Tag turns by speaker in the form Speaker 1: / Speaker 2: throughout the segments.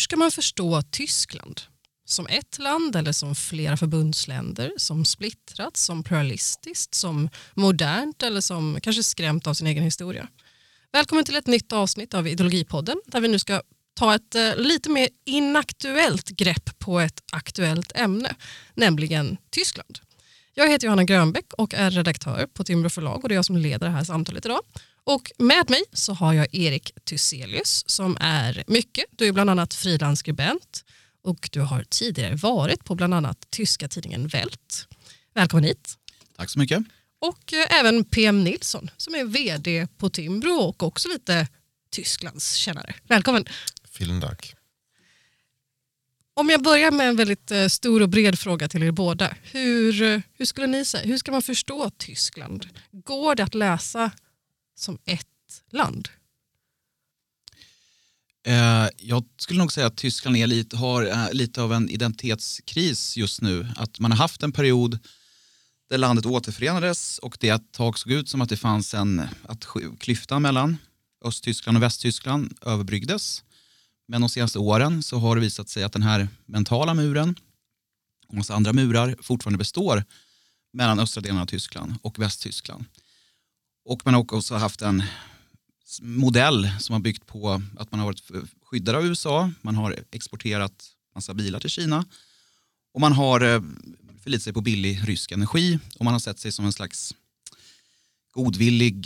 Speaker 1: ska man förstå Tyskland? Som ett land eller som flera förbundsländer, som splittrat, som pluralistiskt, som modernt eller som kanske skrämt av sin egen historia. Välkommen till ett nytt avsnitt av Ideologipodden där vi nu ska ta ett lite mer inaktuellt grepp på ett aktuellt ämne, nämligen Tyskland. Jag heter Johanna Grönbäck och är redaktör på Timbro förlag och det är jag som leder det här samtalet idag. Och med mig så har jag Erik Thyselius som är mycket. Du är bland annat frilansskribent och du har tidigare varit på bland annat tyska tidningen Welt. Välkommen hit.
Speaker 2: Tack så mycket.
Speaker 1: Och även PM Nilsson som är vd på Timbro och också lite Tysklands kännare. Välkommen.
Speaker 3: Vielen Dank.
Speaker 1: Om jag börjar med en väldigt stor och bred fråga till er båda. Hur skulle ni säga, hur ska man förstå Tyskland? Går det att läsa som ett land?
Speaker 2: Jag skulle nog säga att Tyskland har lite av en identitetskris just nu. Att man har haft en period där landet återförenades och det ett tag såg ut som att det fanns att klyftan mellan Östtyskland och Västtyskland överbryggdes. Men de senaste åren så har det visat sig att den här mentala muren och massa andra murar fortfarande består mellan östra delen av Tyskland och Västtyskland. Och man har också haft en modell som har byggt på att man har varit skyddad av USA. Man har exporterat massa bilar till Kina. Och man har förlitat sig på billig rysk energi. Och man har sett sig som en slags godvillig...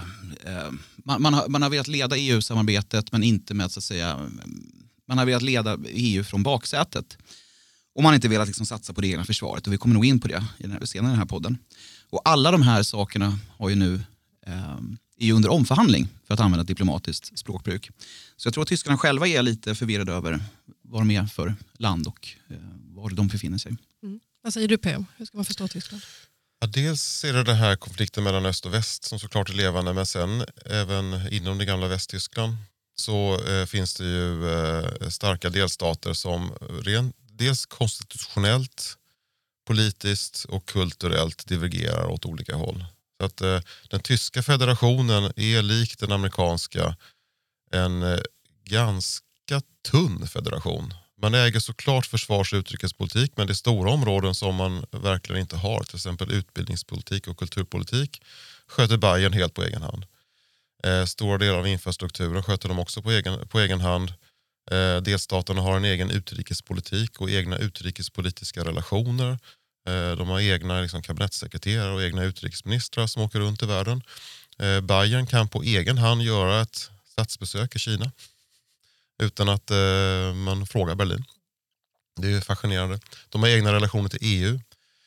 Speaker 2: Man har velat leda EU-samarbetet men inte med så att säga... Man har velat leda EU från baksätet. Och man har inte velat liksom satsa på det egna försvaret. Och vi kommer nog in på det senare i den här podden. Och alla de här sakerna har ju nu... är ju under omförhandling för att använda ett diplomatiskt språkbruk. Så jag tror att tyskarna själva är lite förvirrade över vad de är för land och var de befinner sig.
Speaker 1: Mm. Vad säger du PM? Hur ska man förstå Tyskland?
Speaker 3: Ja, dels är det den här konflikten mellan öst och väst som såklart är levande, men sen även inom det gamla Västtyskland så finns det ju starka delstater som dels konstitutionellt, politiskt och kulturellt divergerar åt olika håll. Så att den tyska federationen är likt den amerikanska en ganska tunn federation. Man äger såklart försvars- och utrikespolitik, men det är stora områden som man verkligen inte har. Till exempel utbildningspolitik och kulturpolitik sköter Bayern helt på egen hand. Stora delar av infrastrukturen sköter de också på egen hand. Delstaterna har en egen utrikespolitik och egna utrikespolitiska relationer. De har egna kabinettssekreterare och egna utrikesministrar som åker runt i världen. Bayern kan på egen hand göra ett statsbesök i Kina utan att man frågar Berlin. Det är fascinerande. De har egna relationer till EU.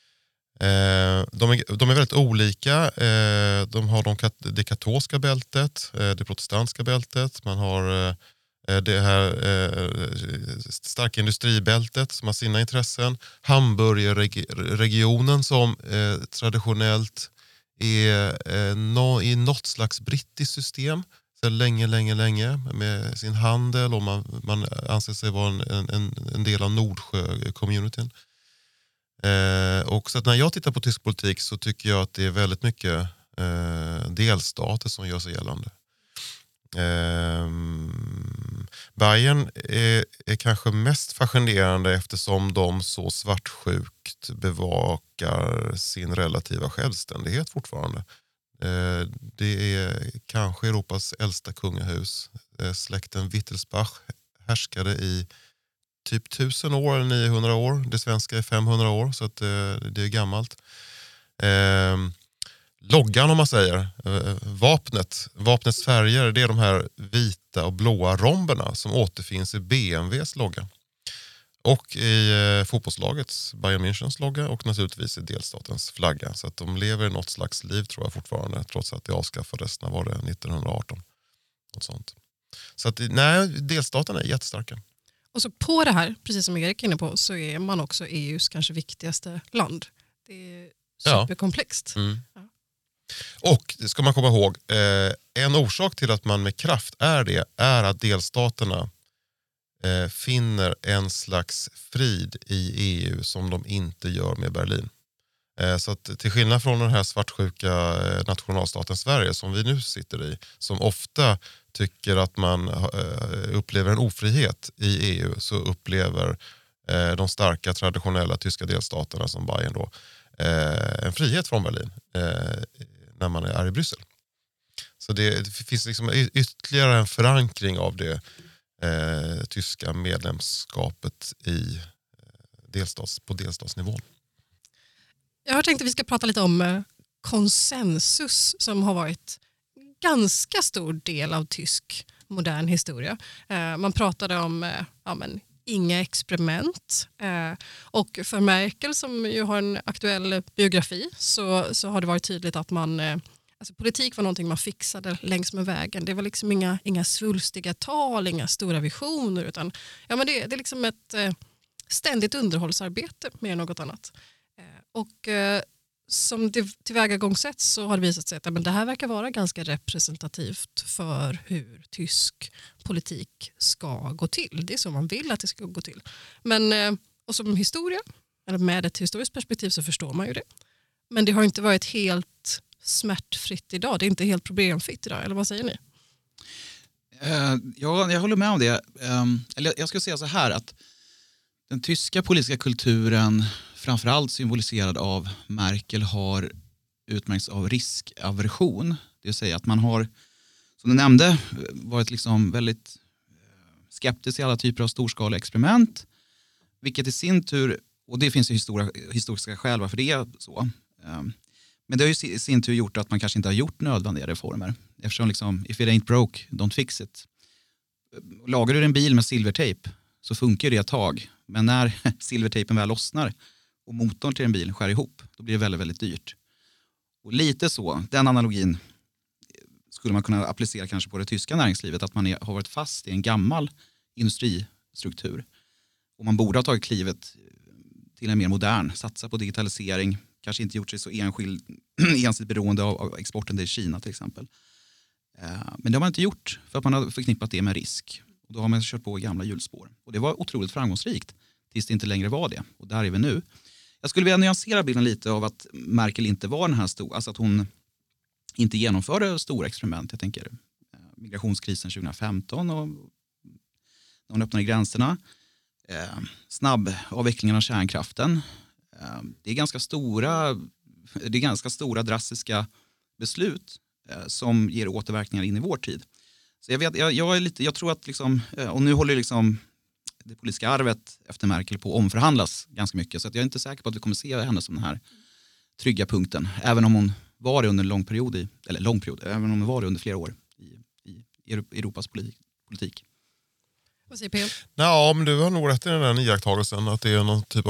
Speaker 3: De är väldigt olika. De har det katolska bältet, det protestantiska bältet. Man har det här starka industribältet som har sina intressen. Hamburgerregionen som traditionellt är i något slags brittiskt system sedan länge med sin handel och man anser sig vara en del av Nordsjö-communityn. Och så att när jag tittar på tysk politik så tycker jag att det är väldigt mycket delstater som gör sig gällande. Bayern är kanske mest fascinerande eftersom de så svartsjukt bevakar sin relativa självständighet fortfarande. Det är kanske Europas äldsta kungahus. Släkten Wittelsbach härskade i typ 1000 år eller 900 år. Det svenska är 500 år så att det är gammalt. Loggan om man säger, vapnets färger, det är de här vita och blåa romberna som återfinns i BMWs logga. Och i fotbollslagets Bayern Münchens logga och naturligtvis i delstatens flagga. Så att de lever i något slags liv tror jag fortfarande trots att det avskaffades när var det 1918. Något sånt. Så att nej, delstaterna är jättestarka.
Speaker 1: Och så på det här, precis som Erik är inne på, så är man också EUs kanske viktigaste land. Det är superkomplext.
Speaker 3: Ja. Mm. Ja. Och det ska man komma ihåg, en orsak till att man med kraft är att delstaterna finner en slags frid i EU som de inte gör med Berlin. Så att till skillnad från den här svartsjuka nationalstaten Sverige som vi nu sitter i, som ofta tycker att man upplever en ofrihet i EU, så upplever de starka traditionella tyska delstaterna som Bayern då en frihet från Berlin när man är i Bryssel. Så det finns liksom ytterligare en förankring av det tyska medlemskapet i på delstatsnivån.
Speaker 1: Jag har tänkt att vi ska prata lite om konsensus som har varit ganska stor del av tysk modern historia. Man pratade om inga experiment. Och för Merkel, som ju har en aktuell biografi, så har det varit tydligt att politik var någonting man fixade längs med vägen. Det var liksom inga svulstiga tal, inga stora visioner, utan det är liksom ett ständigt underhållsarbete mer än något annat. Och som tillvägagångssätt så har det visat sig att det här verkar vara ganska representativt för hur tysk politik ska gå till. Det är så man vill att det ska gå till. Men, och som historia, eller med ett historiskt perspektiv, så förstår man ju det. Men det har inte varit helt smärtfritt idag. Det är inte helt problemfritt idag, eller vad säger ni?
Speaker 2: Ja, jag håller med om det. Eller jag ska säga så här, att den tyska politiska kulturen, framförallt symboliserad av Merkel, har utmärkts av riskaversion. Det vill säga att man har, som du nämnde, varit liksom väldigt skeptisk till alla typer av storskaliga experiment. Vilket i sin tur, och det finns ju historiska skäl varför det är så. Men det har ju i sin tur gjort att man kanske inte har gjort nödvändiga reformer. Eftersom liksom, if it ain't broke, don't fix it. Lagar du en bil med silvertejp så funkar det ett tag. Men när silvertejpen väl lossnar och motorn till en bil skär ihop, då blir det väldigt, väldigt dyrt. Och lite så, den analogin skulle man kunna applicera kanske på det tyska näringslivet, att man har varit fast i en gammal industristruktur. Och man borde ha tagit klivet till en mer modern, satsa på digitalisering, kanske inte gjort sig så ensidigt beroende av exporten till Kina till exempel. Men det har man inte gjort för att man har förknippat det med risk. Och då har man kört på i gamla hjulspår. Och det var otroligt framgångsrikt tills det inte längre var det. Och där är vi nu. Jag skulle vilja nyansera bilden lite av att Merkel inte var den här stora, alltså att hon inte genomförde stora experiment. Jag tänker migrationskrisen 2015 och när hon öppnade gränserna. Snabb avvecklingen av kärnkraften. Det är ganska stora drastiska beslut som ger återverkningar in i vår tid. Så jag tror att liksom, och nu håller liksom det politiska arvet efter Merkel på att omförhandlas ganska mycket, så att jag är inte säker på att vi kommer se henne som den här trygga punkten, även om hon var det under en lång period, även om hon var det under flera år i Europas politik.
Speaker 1: Vad säger P.O.?
Speaker 3: Ja, men du har nog rätt i den här iakttagelsen att det är någon typ av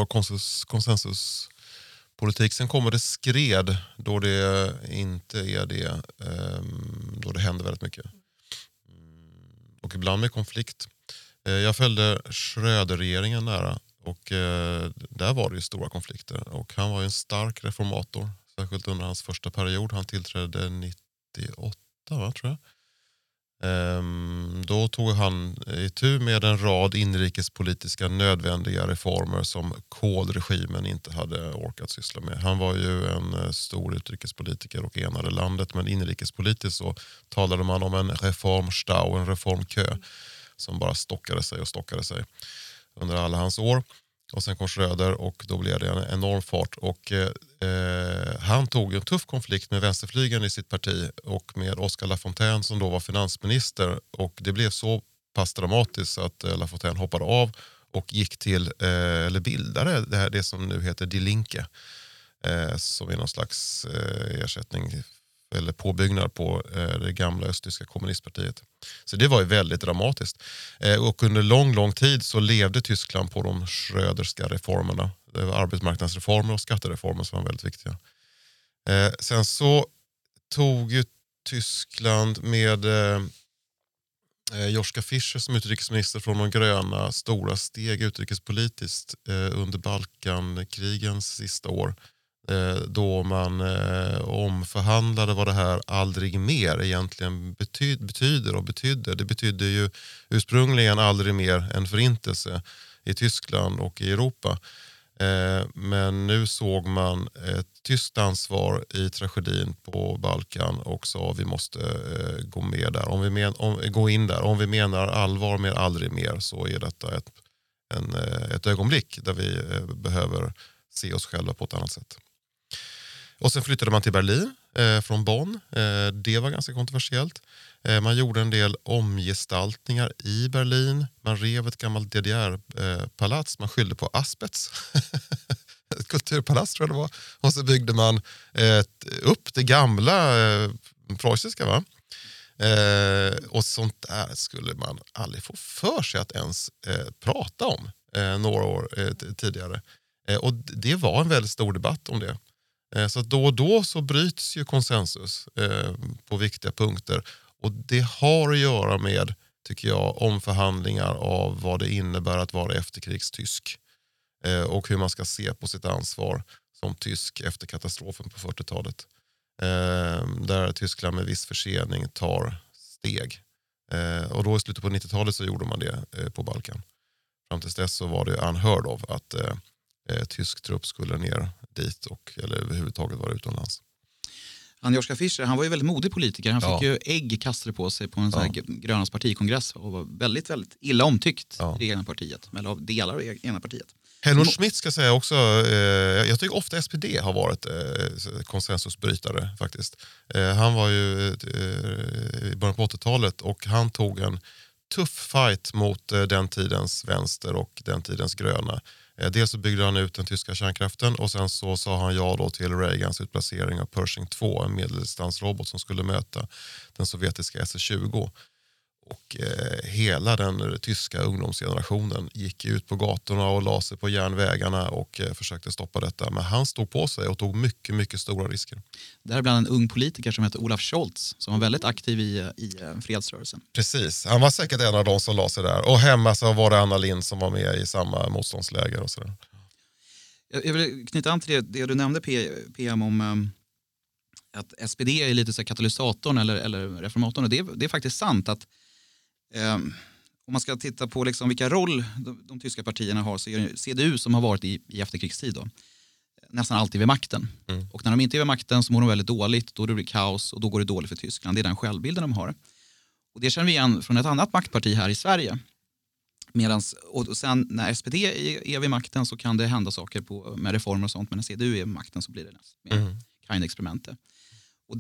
Speaker 3: konsensuspolitik. Sen kommer det skred då det inte är det, då det händer väldigt mycket. Och ibland med konflikt. Jag följde Schröder-regeringen nära och där var det ju stora konflikter. Och han var ju en stark reformator, särskilt under hans första period. Han tillträdde 98, tror jag. Då tog han itu med en rad inrikespolitiska nödvändiga reformer som Kohl-regimen inte hade orkat syssla med. Han var ju en stor utrikespolitiker och enade landet, men inrikespolitiskt så talade man om en reformstau, en reformkö som bara stockade sig under alla hans år. Och sen kom Schröder och då blev det en enorm fart. Och han tog en tuff konflikt med vänsterflygeln i sitt parti och med Oscar Lafontaine som då var finansminister. Och det blev så pass dramatiskt att Lafontaine hoppade av och gick till, eller bildade det som nu heter Die Linke. Som är någon slags ersättning eller påbyggnad på det gamla östtyska kommunistpartiet. Så det var ju väldigt dramatiskt. Och under lång tid så levde Tyskland på de Schröderska reformerna. Det var arbetsmarknadsreformer och skattereformer som var väldigt viktiga. Sen så tog ju Tyskland med Joschka Fischer som utrikesminister från de gröna stora steg utrikespolitiskt under Balkankrigens sista år. Då man omförhandlade vad det här aldrig mer egentligen betyder och betydde. Det betydde ju ursprungligen aldrig mer än förintelse i Tyskland och i Europa. Men nu såg man ett tyskt ansvar i tragedin på Balkan och sa vi måste gå med där. Gå in där. Om vi menar allvar med aldrig mer så är detta ett ögonblick där vi behöver se oss själva på ett annat sätt. Och sen flyttade man till Berlin från Bonn. Det var ganska kontroversiellt. Man gjorde en del omgestaltningar i Berlin. Man rev ett gammalt DDR-palats. Man skyllde på asbest. Ett kulturpalats tror jag det var. Och så byggde man upp det gamla preussiska, va? Och sånt där skulle man aldrig få för sig att ens prata om några år tidigare. Och det var en väldigt stor debatt om det. Så då och då så bryts ju konsensus på viktiga punkter. Och det har att göra med, tycker jag, omförhandlingar av vad det innebär att vara efterkrigstysk. Och hur man ska se på sitt ansvar som tysk efter katastrofen på 40-talet. Där Tyskland med viss försening tar steg. Och då i slutet på 90-talet så gjorde man det på Balkan. Fram tills dess så var det unheard of att tysk trupp skulle ner dit eller överhuvudtaget vara utomlands.
Speaker 2: Joschka Fischer, han var ju väldigt modig politiker. Han fick ju ägg kastade på sig på en sån här Grönas partikongress och var väldigt, väldigt illa omtyckt i det egna partiet, eller av delar av det egna partiet.
Speaker 3: Helmut Schmidt ska säga också, jag tycker ofta SPD har varit konsensusbrytare faktiskt. Han var ju i början på 80-talet och han tog en tuff fight mot den tidens vänster och den tidens gröna. Dels så byggde han ut den tyska kärnkraften och sen så sa han ja då till Reagans utplacering av Pershing 2, en medeldistansrobot som skulle möta den sovjetiska SS-20. Och hela den tyska ungdomsgenerationen gick ut på gatorna och la sig på järnvägarna och försökte stoppa detta. Men han stod på sig och tog mycket, mycket stora risker.
Speaker 2: Det här är bland en ung politiker som heter Olaf Scholz som var väldigt aktiv i fredsrörelsen.
Speaker 3: Precis, han var säkert en av de som la sig där. Och hemma så var det Anna Lindh som var med i samma motståndsläger och sådär.
Speaker 2: Jag vill knyta an till det du nämnde PM om att SPD är lite så katalysatorn eller reformatorn. Och det är faktiskt sant att om man ska titta på liksom vilka roll de tyska partierna har så är det CDU som har varit i efterkrigstid då, nästan alltid vid makten. Och när de inte är vid makten så mår de väldigt dåligt, då blir det kaos och då går det dåligt för Tyskland. Det är den självbilden de har. Och det känner vi igen från ett annat maktparti här i Sverige. Och sen när SPD är vid makten så kan det hända saker med reformer och sånt, men när CDU är vid makten så blir det mer Kind-experimentet. Och det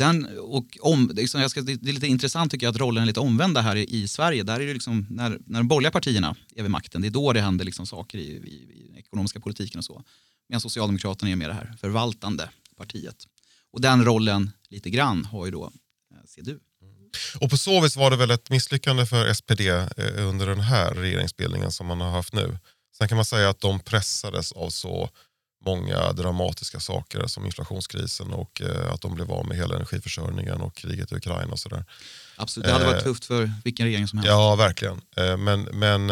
Speaker 2: är lite intressant tycker jag att rollen är lite omvända här i Sverige. Där är det liksom, när de borgerliga partierna är vid makten, det är då det händer liksom saker i ekonomiska politiken och så. Medan Socialdemokraterna är med det här förvaltande partiet. Och den rollen lite grann har ju då CDU.
Speaker 3: Och på så vis var det väl ett misslyckande för SPD under den här regeringsbildningen som man har haft nu. Sen kan man säga att de pressades av så många dramatiska saker som inflationskrisen och att de blev av med hela energiförsörjningen och kriget i Ukraina och sådär.
Speaker 2: Absolut, det hade varit tufft för vilken regering som helst.
Speaker 3: Ja, verkligen. Men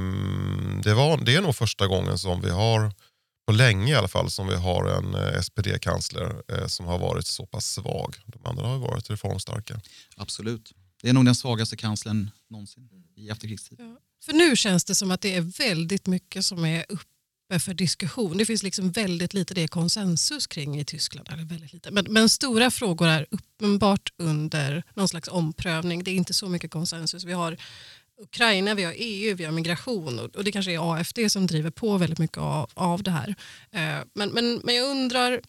Speaker 3: det är nog första gången som vi har, på länge i alla fall, som vi har en SPD-kansler som har varit så pass svag. De andra har varit reformstarka.
Speaker 2: Absolut. Det är nog den svagaste kanslern någonsin i efterkrigstid.
Speaker 1: Ja. För nu känns det som att det är väldigt mycket som är uppe för diskussion. Det finns liksom väldigt lite det konsensus kring i Tyskland. Eller väldigt lite. Men stora frågor är uppenbart under någon slags omprövning. Det är inte så mycket konsensus. Vi har Ukraina, vi har EU, vi har migration och det kanske är AFD som driver på väldigt mycket av det här. Men jag undrar,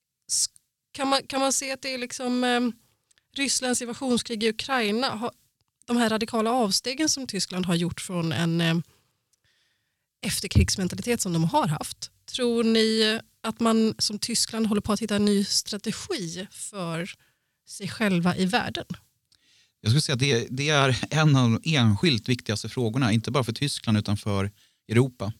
Speaker 1: kan man se att det är liksom Rysslands invasionskrig i Ukraina, de här radikala avstegen som Tyskland har gjort från en efterkrigsmentalitet som de har haft. Tror ni att man som Tyskland håller på att hitta en ny strategi för sig själva i världen?
Speaker 2: Jag skulle säga att det är en av de enskilt viktigaste frågorna, inte bara för Tyskland utan för Europa.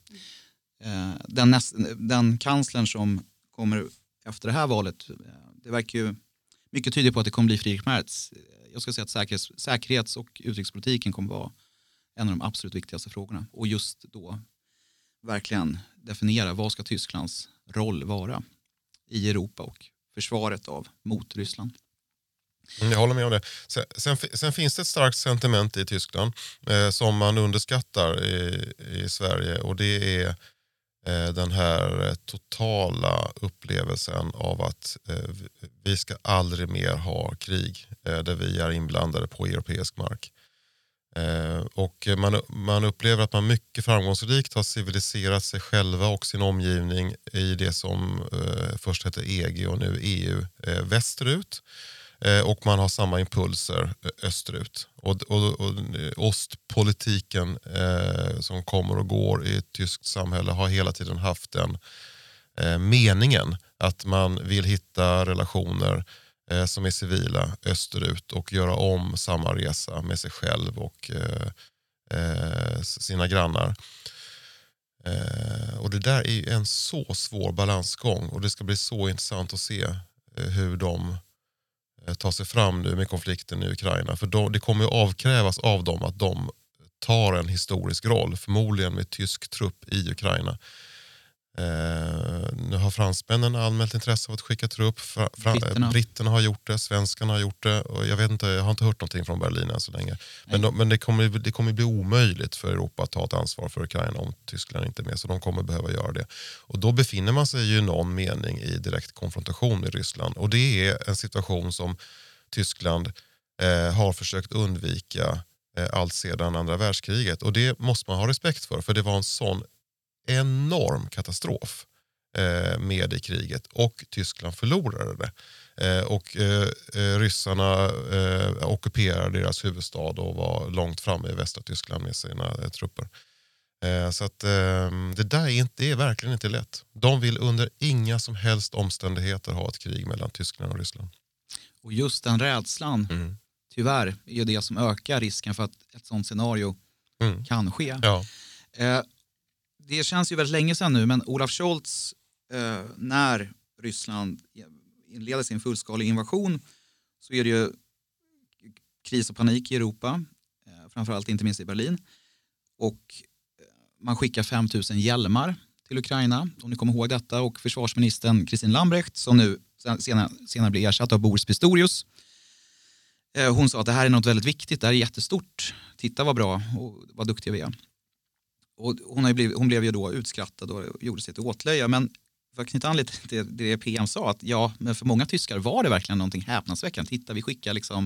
Speaker 2: Den kanslern som kommer efter det här valet, det verkar ju mycket tyder på att det kommer bli Friedrich Merz. Jag skulle säga att säkerhets- och utrikespolitiken kommer vara en av de absolut viktigaste frågorna. Och just då verkligen definiera vad ska Tysklands roll vara i Europa och försvaret mot Ryssland.
Speaker 3: Jag håller med om det. Sen finns det ett starkt sentiment i Tyskland som man underskattar i Sverige, och det är den här totala upplevelsen av att vi ska aldrig mer ha krig där vi är inblandade på europeisk mark. Och man upplever att man mycket framgångsrikt har civiliserat sig själva och sin omgivning i det som först hette EG och nu EU västerut. Och man har samma impulser österut. Och ostpolitiken som kommer och går i ett tyskt samhälle har hela tiden haft den meningen att man vill hitta relationer som är civila österut och göra om samma resa med sig själv och sina grannar. Och det där är en så svår balansgång och det ska bli så intressant att se hur de tar sig fram nu med konflikten i Ukraina. För det kommer ju avkrävas av dem att de tar en historisk roll, förmodligen med tysk trupp i Ukraina. Nu har fransmännen anmält intresse av att skicka trupp. Britterna har gjort det, svenskarna har gjort det. Och jag har inte hört någonting från Berlin än så länge. Men det kommer bli omöjligt för Europa att ta ett ansvar för Ukraina om Tyskland inte är med. Så de kommer behöva göra det. Och då befinner man sig ju i någon mening i direkt konfrontation med Ryssland. Och det är en situation som Tyskland har försökt undvika allt sedan andra världskriget. Och det måste man ha respekt för det var en sån enorm katastrof med i kriget och Tyskland förlorade det. Och ryssarna ockuperade deras huvudstad och var långt framme i västra Tyskland med sina trupper. Så att det där är verkligen inte lätt. De vill under inga som helst omständigheter ha ett krig mellan Tyskland och Ryssland.
Speaker 2: Och just den rädslan, tyvärr, är ju det som ökar risken för att ett sånt scenario kan ske.
Speaker 3: Ja.
Speaker 2: Det känns ju väldigt länge sedan nu, men Olaf Scholz, när Ryssland inleder sin fullskaliga invasion så är det ju kris och panik i Europa, framförallt inte minst i Berlin. Och man skickar 5 000 hjälmar till Ukraina, om ni kommer ihåg detta. Och försvarsministern Christine Lambrecht, som nu senare blir ersatt av Boris Pistorius, hon sa att det här är något väldigt viktigt, det här är jättestort. Titta vad bra och vad duktiga vi är. Och hon blev ju då utskrattad och gjorde sig till åtlöja. Men för att knyta an lite till det PM sa, att ja, men för många tyskar var det verkligen någonting häpnadsväckande. Titta, vi skickar liksom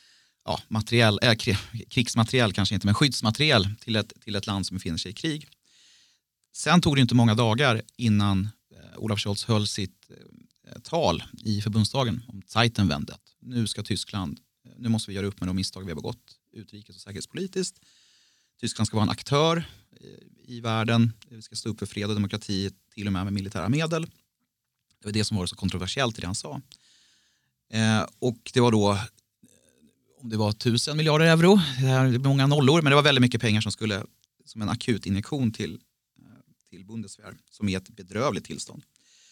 Speaker 2: krigsmateriel kanske inte, men skyddsmateriel till ett land som befinner sig i krig. Sen tog det inte många dagar innan Olaf Scholz höll sitt tal i förbundsdagen om Zeitenwende. Nu ska Tyskland, nu måste vi göra upp med de misstag vi har begått utrikes- och säkerhetspolitiskt. Tyskland ska vara en aktör i världen. Vi ska stå upp för fred och demokrati, till och med militära medel. Det var det som var så kontroversiellt i det han sa. Och det var då, om det var 1000 miljarder euro, det är många nollor, men det var väldigt mycket pengar som skulle, som en akut injektion till Bundeswehr, som är ett bedrövligt tillstånd.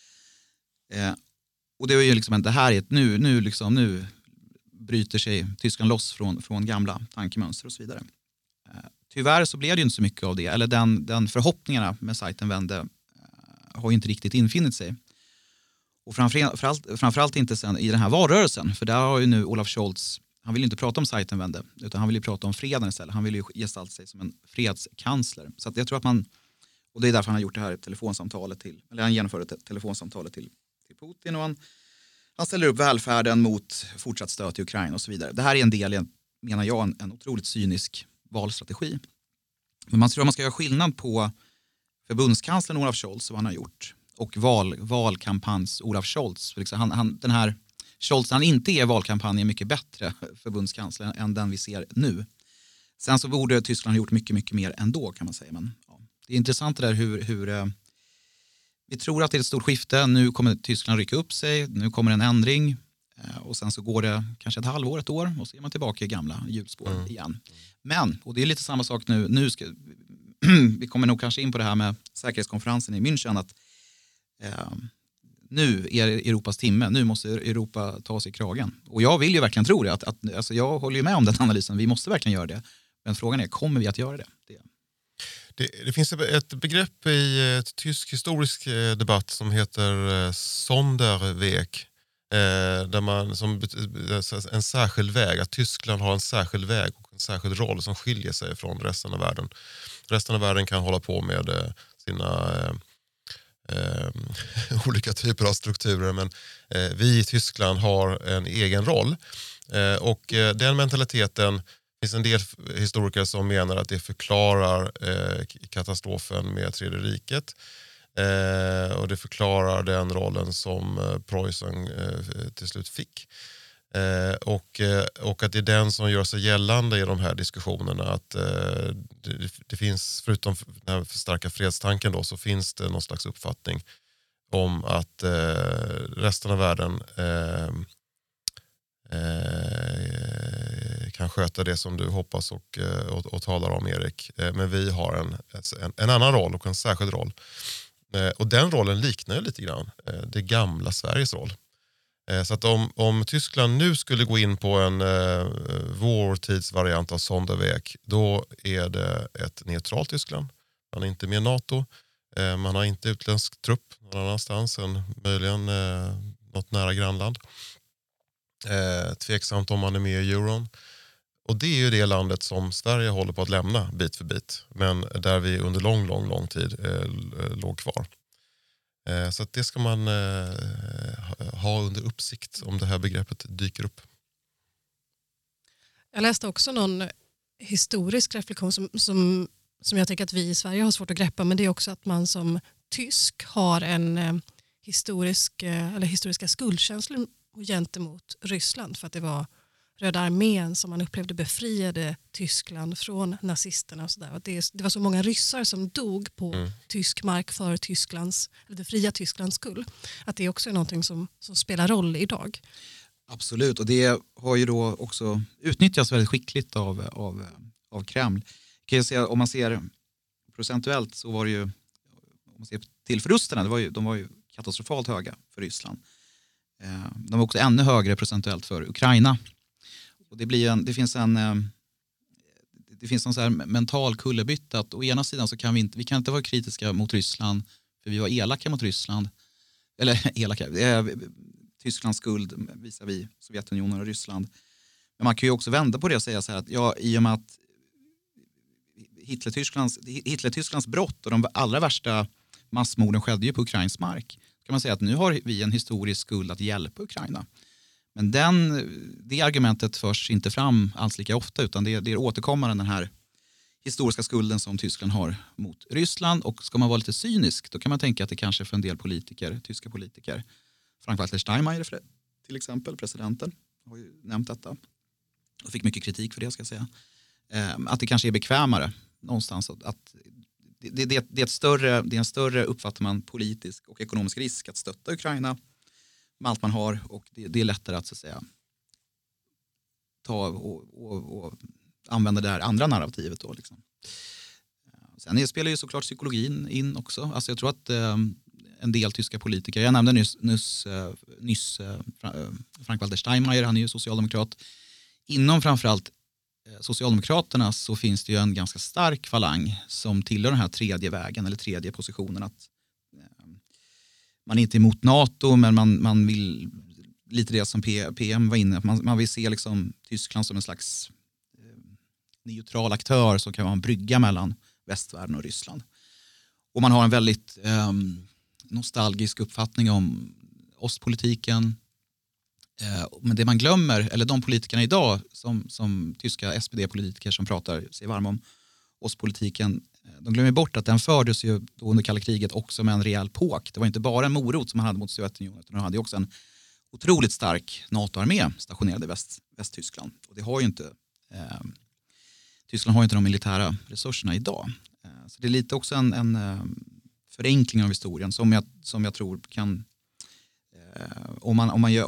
Speaker 2: Och det var ju liksom, det här är ett nu bryter sig Tyskland loss från gamla tankemönster och så vidare. Tyvärr så blev det ju inte så mycket av det. Eller den förhoppningarna med Zeitenwende har ju inte riktigt infinnit sig. Och framförallt inte sen i den här valrörelsen. För där har ju nu Olaf Scholz, han vill ju inte prata om Zeitenwende, utan han vill ju prata om freden istället. Han vill ju gestalta sig som en fredskansler. Så att jag tror att och det är därför han har gjort det här telefonsamtalet han genomförde telefonsamtalet till Putin, och han ställer upp välfärden mot fortsatt stöd till Ukraina och så vidare. Det här är en del, menar jag, en otroligt cynisk valstrategi. Men man tror att man ska göra skillnad på förbundskanslern Olaf Scholz, vad han har gjort, och valkampanjs Olaf Scholz. För liksom den här Scholz, han inte är valkampanjen mycket bättre förbundskansler än den vi ser nu. Sen så borde Tyskland ha gjort mycket, mycket mer ändå, kan man säga. Men ja, det är intressant det där hur vi tror att det är ett stort skifte. Nu kommer Tyskland rycka upp sig, nu kommer en ändring. Och sen så går det kanske ett halvår, ett år, och så är man tillbaka i gamla hjulspår igen. Men, och det är lite samma sak nu vi kommer nog kanske in på det här med säkerhetskonferensen i München, att nu är Europas timme, nu måste Europa ta sig i kragen. Och jag vill ju verkligen tro det, alltså jag håller ju med om den analysen, vi måste verkligen göra det. Men frågan är, kommer vi att göra det?
Speaker 3: Det finns ett begrepp i ett tysk historisk debatt som heter Sonderweg. Där man som en särskild väg, att Tyskland har en särskild väg och en särskild roll som skiljer sig från resten av världen. Resten av världen kan hålla på med sina olika typer av strukturer, men vi i Tyskland har en egen roll. Och den mentaliteten finns en del historiker som menar att det förklarar katastrofen med Tredje riket. Och det förklarar den rollen som Preussen till slut fick. Och att det är den som gör sig gällande i de här diskussionerna, att det finns, förutom den här starka fredstanken då, så finns det någon slags uppfattning om att resten av världen kan sköta det som du hoppas och talar om, Erik. Men vi har en annan roll och en särskild roll. Och den rollen liknar ju lite grann det gamla Sveriges roll. Så att om Tyskland nu skulle gå in på en vår tids variant av Sonderweg, då är det ett neutralt Tyskland. Man är inte med i NATO. Man har inte utländsk trupp någon annanstans än möjligen något nära grannland. Tveksamt om man är med i euron. Och det är ju det landet som Sverige håller på att lämna bit för bit. Men där vi under lång tid låg kvar. Så att det ska man ha under uppsikt om det här begreppet dyker upp.
Speaker 1: Jag läste också någon historisk reflektion som jag tänker att vi i Sverige har svårt att greppa, men det är också att man som tysk har en historiska skuldkänslor gentemot Ryssland, för att det var Röda armén som man upplevde befriade Tyskland från nazisterna och sådär. Det var så många ryssar som dog på tysk mark för det fria Tysklands skull. Att det också är någonting som spelar roll idag.
Speaker 2: Absolut, och det har ju då också utnyttjats väldigt skickligt av Kreml. Kan jag säga, om man ser procentuellt så var det ju, om man ser till förlusterna, de var ju katastrofalt höga för Ryssland. De var också ännu högre procentuellt för Ukraina. Och det finns någon så här mental kullerbytta att å ena sidan så kan vi kan inte vara kritiska mot Ryssland, för vi var elaka mot Ryssland. Eller elaka, Tysklands skuld visavi Sovjetunionen och Ryssland. Men man kan ju också vända på det och säga så här att i och med att Hitler-Tysklands brott och de allra värsta massmorden skedde ju på Ukrains mark, kan man säga att nu har vi en historisk skuld att hjälpa Ukraina. Men det argumentet förs inte fram alls lika ofta, utan det är återkommande den här historiska skulden som Tyskland har mot Ryssland. Och ska man vara lite cynisk, då kan man tänka att det kanske för en del tyska politiker, Frank-Walter Steinmeier till exempel, presidenten, har ju nämnt detta och fick mycket kritik för det, ska jag säga. Att det kanske är bekvämare någonstans att det är en större, uppfattar man, politisk och ekonomisk risk att stötta Ukraina med allt man har, och det är lättare att så att säga ta och använda det här andra narrativet då liksom. Sen spelar ju såklart psykologin in också. Alltså jag tror att en del tyska politiker, jag nämnde nyss Frank-Walter Steinmeier, han är ju socialdemokrat. Inom framförallt Socialdemokraterna så finns det ju en ganska stark falang som tillhör den här tredje vägen eller tredje positionen, att man är inte emot NATO, men man vill lite det som PM var inne, att man vill se liksom Tyskland som en slags neutral aktör som kan vara en brygga mellan västvärlden och Ryssland. Och man har en väldigt nostalgisk uppfattning om ostpolitiken. Men det man glömmer, eller de politikerna idag som tyska SPD-politiker som pratar sig varma om ostpolitiken, de glömmer bort att den fördes ju då under kalla kriget också med en rejäl påk. Det var inte bara en morot som man hade mot Sovjetunionen, utan de hade också en otroligt stark NATO-armé stationerad i Västtyskland. Och det har ju inte Tyskland har ju inte de militära resurserna idag. Så det är lite också en förenkling av historien som jag tror kan, om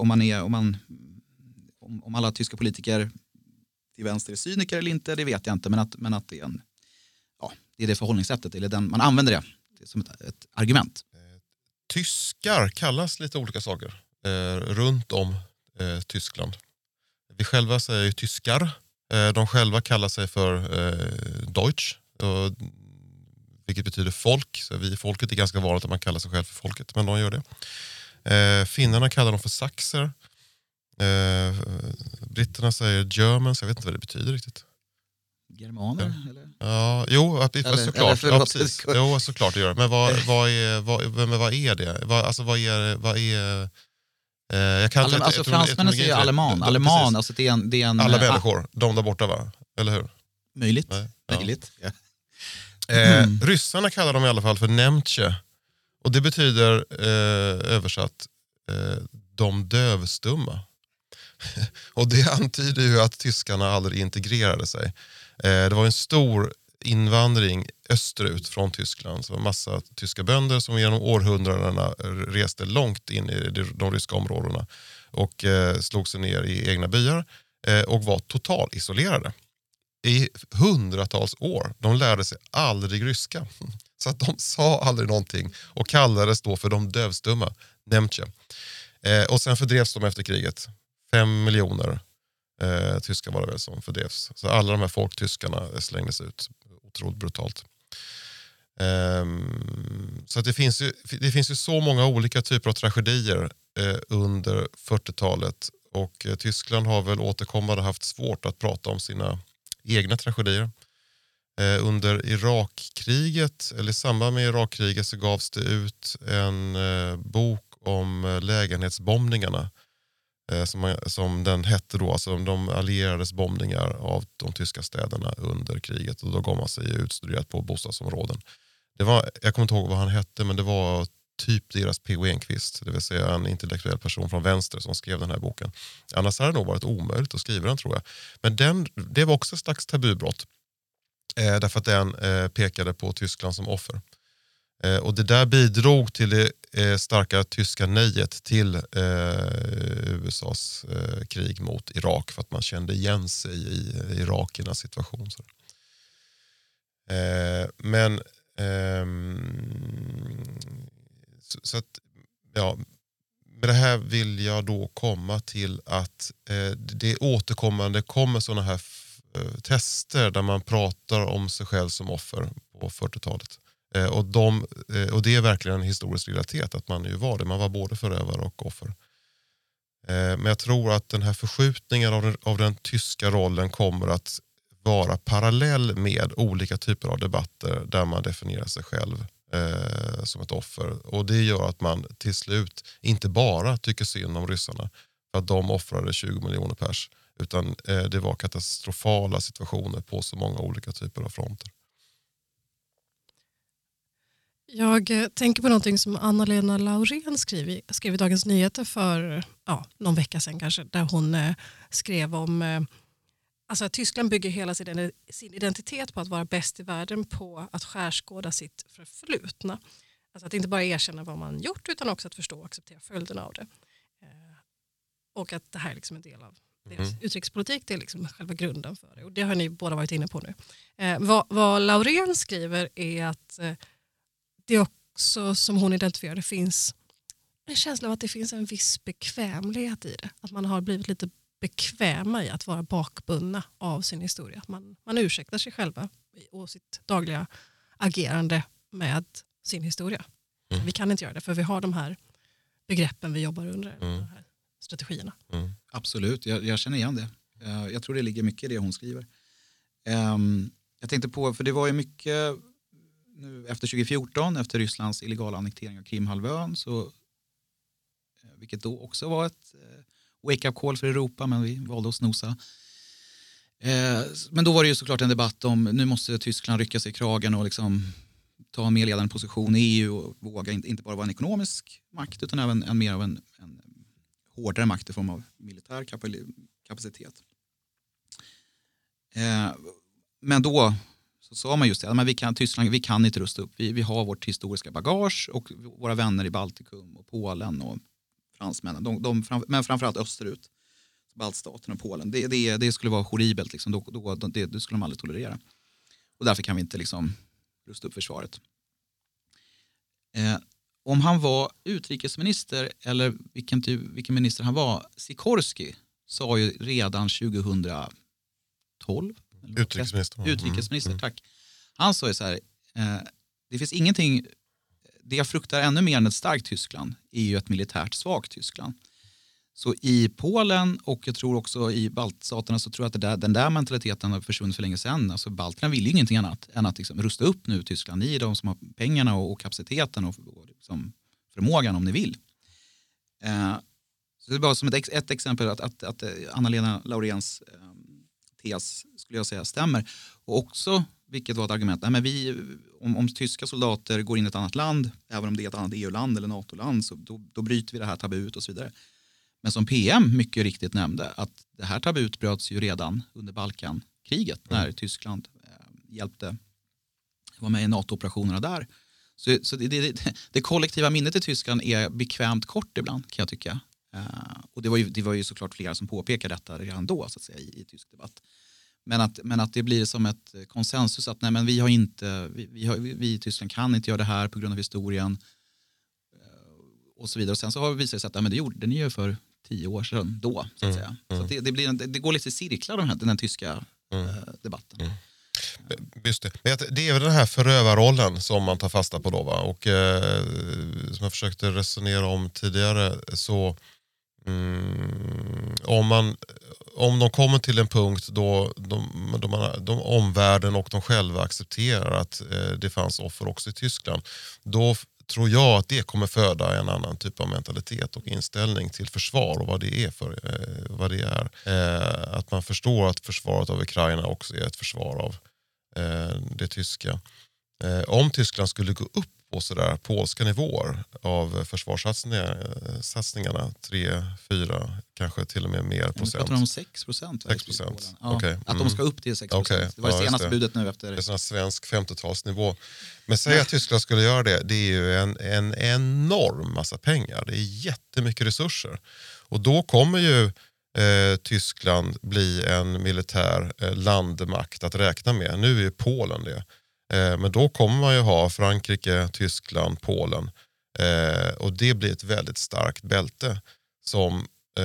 Speaker 2: alla tyska politiker till vänster är cyniker eller inte, det vet jag inte, men att det är det är det förhållningssättet, eller man använder det som ett argument.
Speaker 3: Tyskar kallas lite olika saker runt om Tyskland. Vi själva säger ju tyskar. De själva kallar sig för Deutsch, vilket betyder folk. Så vi folket är ganska vanligt att man kallar sig själv för folket, men de gör det. Finnarna kallar dem för saxer. Britterna säger Germans, jag vet inte vad det betyder riktigt.
Speaker 2: Germaner? Eller?
Speaker 3: Ja, jo, såklart.
Speaker 2: Eller
Speaker 3: Ja, precis. Jo, såklart det gör det. Men vad är det? Vad är jag kan inte
Speaker 2: alltså fransmännen säger allemand. Alltså det är en
Speaker 3: alla människor, de där borta, va? Eller hur?
Speaker 2: Möjligt.
Speaker 3: Nej,
Speaker 2: Möjligt. Ja.
Speaker 3: Ryssarna kallar dem i alla fall för Nemtje. Och det betyder översatt de dövstumma. Och det antyder ju att tyskarna aldrig integrerade sig. Det var en stor invandring österut från Tyskland. Så massa tyska bönder som genom århundradena reste långt in i de ryska områdena och slog sig ner i egna byar och var totalisolerade. I hundratals år. De lärde sig aldrig ryska. Så att de sa aldrig någonting och kallades då för de dövstumma, Nemtje. Och sen fördrevs de efter kriget. 5 miljoner tyskar var det väl som fördrevs. Så alla de här folktyskarna slängdes ut otroligt brutalt. Så att det finns ju så många olika typer av tragedier under 40-talet. Och Tyskland har väl återkommande haft svårt att prata om sina egna tragedier. Under Irakkriget, eller i samband med Irakkriget, så gavs det ut en bok om lägenhetsbombningarna som den hette då, alltså de allierades bombningar av de tyska städerna under kriget, och då gav man sig utstuderat på bostadsområden. Jag kommer inte ihåg vad han hette, men det var typ deras P.O. Enquist, det vill säga en intellektuell person från vänster som skrev den här boken. Annars hade det nog varit omöjligt att skriva den, tror jag. Men det var också ett slags tabubrott. Därför att den pekade på Tyskland som offer. Och det där bidrog till det starka tyska nejet till USAs krig mot Irak, för att man kände igen sig i irakiernas situation. Så att, ja, med det här vill jag då komma till att det återkommande kommer sådana här tester där man pratar om sig själv som offer på 40-talet. Och det är verkligen en historisk realitet att man ju var det. Man var både förövare och offer. Men jag tror att den här förskjutningen av den tyska rollen kommer att vara parallell med olika typer av debatter där man definierar sig själv som ett offer. Och det gör att man till slut inte bara tycker synd om ryssarna för att de offrade 20 miljoner pers, utan det var katastrofala situationer på så många olika typer av fronter.
Speaker 1: Jag tänker på någonting som Anna-Lena Laurén skrev i Dagens Nyheter för någon vecka sedan kanske, där hon skrev om alltså att Tyskland bygger hela sin identitet på att vara bäst i världen på att skärskåda sitt förflutna. Alltså att inte bara erkänna vad man gjort, utan också att förstå och acceptera följderna av det. Och att det här är liksom en del av deras utrikespolitik, det är liksom själva grunden för det. Och det har ni båda varit inne på nu. Vad Laurén skriver är att det också, som hon identifierar, det finns en känsla av att det finns en viss bekvämlighet i det. Att man har blivit lite bekväma i att vara bakbundna av sin historia. Att man ursäktar sig själva och sitt dagliga agerande med sin historia. Vi kan inte göra det, för vi har de här begreppen vi jobbar under, de här strategierna.
Speaker 2: Absolut, jag känner igen det. Jag tror det ligger mycket i det hon skriver. Jag tänkte på, för det var ju mycket nu efter 2014, efter Rysslands illegala annektering av Krimhalvön, så, vilket då också var ett wake-up call för Europa, men vi valde att snosa. Men då var det ju såklart en debatt om nu måste Tyskland rycka sig i kragen och liksom ta en mer ledande position i EU och våga inte bara vara en ekonomisk makt, utan även en mer av en hårdare makt i form av militär kapacitet. Men då så sa man just det, men Tyskland, vi kan inte rusta upp. Vi har vårt historiska bagage och våra vänner i Baltikum och Polen och fransmännen, men framförallt österut, baltstaterna och Polen. Det skulle vara horribelt, liksom. Det skulle de aldrig tolerera. Och därför kan vi inte liksom rusta upp försvaret. Om han var utrikesminister, eller vilken minister han var, Sikorski sa ju redan 2012, utrikesminister, tack. Han sa ju så här, det finns ingenting, det jag fruktar ännu mer än ett starkt Tyskland är ju ett militärt svagt Tyskland. Så i Polen och jag tror också i baltstaterna så tror jag att den där mentaliteten har försvunnit för länge sedan. Alltså balterna vill ju ingenting annat än att liksom rusta upp nu Tyskland. Ni är de som har pengarna och kapaciteten och liksom förmågan om ni vill. Så det är bara som ett exempel att Anna-Lena Lauréns tes skulle jag säga stämmer. Och också, vilket var ett argument, nej, men om tyska soldater går in i ett annat land, även om det är ett annat EU-land eller NATO-land, så då bryter vi det här tabut och så vidare. Men som PM mycket riktigt nämnde att det här tabut bröts ju redan under Balkankriget när Tyskland var med i NATO-operationerna där. Så det kollektiva minnet i Tyskland är bekvämt kort ibland kan jag tycka. Och det var ju såklart flera som påpekar detta redan då så att säga, i tysk debatt. Men att det blir som ett konsensus att nej, men vi i Tyskland kan inte göra det här på grund av historien och så vidare. Och sen så har vi visat sig att men det gjorde ni ju för 10 år sedan då så att säga. Så att det går lite i cirklar den tyska debatten.
Speaker 3: Just det. Det är väl den här förövarrollen som man tar fasta på då, va? Och som jag försökte resonera om tidigare så om de kommer till en punkt då de omvärlden och de själva accepterar att det fanns offer också i Tyskland, då tror jag att det kommer föda en annan typ av mentalitet och inställning till försvar och vad det är. Att man förstår att försvaret av Ukraina också är ett försvar av det tyska. Om Tyskland skulle gå upp på sådär polska nivåer av försvarssatsningarna 3-4, kanske till och med mer procent.
Speaker 2: Vi pratar om 6%.
Speaker 3: 6%?
Speaker 2: Ja,
Speaker 3: Okay.
Speaker 2: att de ska upp till 6%.
Speaker 3: Okay.
Speaker 2: Det var det senaste budet nu efter.
Speaker 3: Det är sån här svensk 50-talsnivå. Men säg att Tyskland skulle göra det är ju en enorm massa pengar. Det är jättemycket resurser. Och då kommer ju Tyskland bli en militär landmakt att räkna med. Nu är ju Polen det. Men då kommer man ju ha Frankrike, Tyskland, Polen. Och det blir ett väldigt starkt bälte som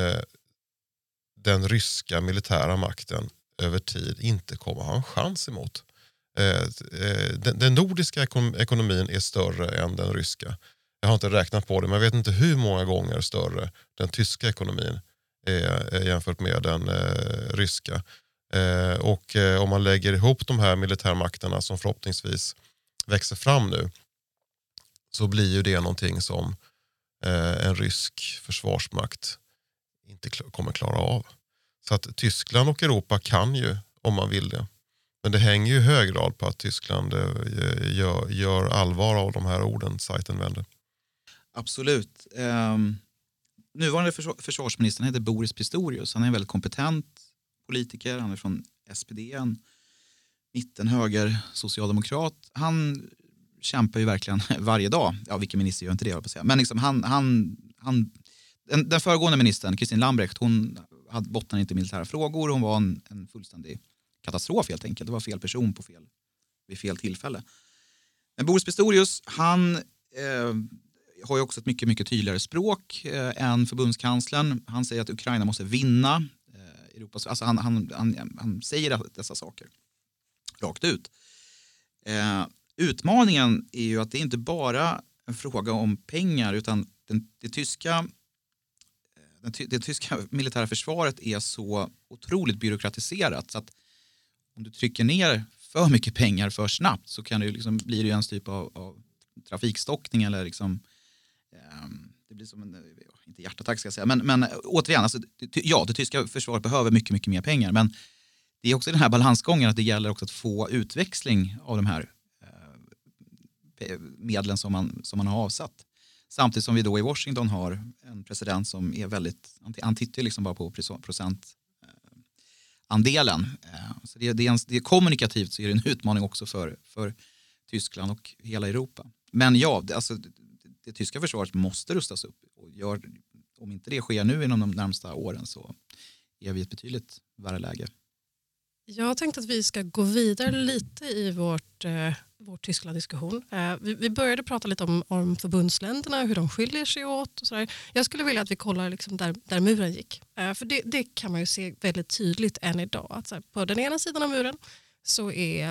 Speaker 3: den ryska militära makten över tid inte kommer ha en chans emot. Den nordiska ekonomin är större än den ryska. Jag har inte räknat på det, men jag vet inte hur många gånger större den tyska ekonomin är jämfört med den ryska. Och om man lägger ihop de här militärmakterna som förhoppningsvis växer fram nu, så blir ju det någonting som en rysk försvarsmakt inte kommer klara av. Så att Tyskland och Europa kan ju, om man vill det. Men det hänger ju i hög grad på att Tyskland gör allvar av de här orden Zeitenwende.
Speaker 2: Absolut. Nuvarande försvarsministern heter Boris Pistorius. Han är en väldigt kompetent politiker. Han är från SPD, en mittenhöger socialdemokrat. Han kämpar ju verkligen varje dag. Ja, vilken minister gör inte det, jag på att säga. Men liksom den föregående ministern, Kristin Lambrecht, hon hade bottnat inte i militära frågor. Hon var en fullständig katastrof helt enkelt. Det var fel person vid fel tillfälle. Men Boris Pistorius, han har ju också ett mycket, mycket tydligare språk än förbundskanslern. Han säger att Ukraina måste vinna. Alltså han säger dessa saker rakt ut. Utmaningen är ju att det inte bara en fråga om pengar, utan det tyska militära försvaret är så otroligt byråkratiserat så att om du trycker ner för mycket pengar för snabbt så kan det liksom, blir det ju en typ av trafikstockning eller liksom, det blir som en, inte hjärtattack ska jag säga, men återigen, alltså, det tyska försvaret behöver mycket, mycket mer pengar, men det är också den här balansgången att det gäller också att få utväxling av de här medlen som man har avsatt. Samtidigt som vi då i Washington har en president som är väldigt, han tittar liksom bara på procentandelen. Så det är kommunikativt så är det en utmaning också för Tyskland och hela Europa. Men ja, alltså det tyska försvaret måste rustas upp. Och om inte det sker nu inom de närmsta åren så är vi ett betydligt värre läge.
Speaker 1: Jag tänkte att vi ska gå vidare lite i vår Tyskland-diskussion. Vi började prata lite om förbundsländerna, hur de skiljer sig åt. Och sådär. Jag skulle vilja att vi kollar liksom där muren gick. För det kan man ju se väldigt tydligt än idag. Att så här, på den ena sidan av muren så är